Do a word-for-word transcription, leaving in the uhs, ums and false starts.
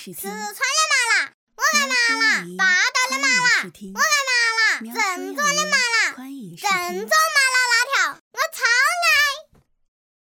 四川的麻辣，我爱麻辣；大道的麻辣，我爱麻辣；郑州的麻辣，郑州。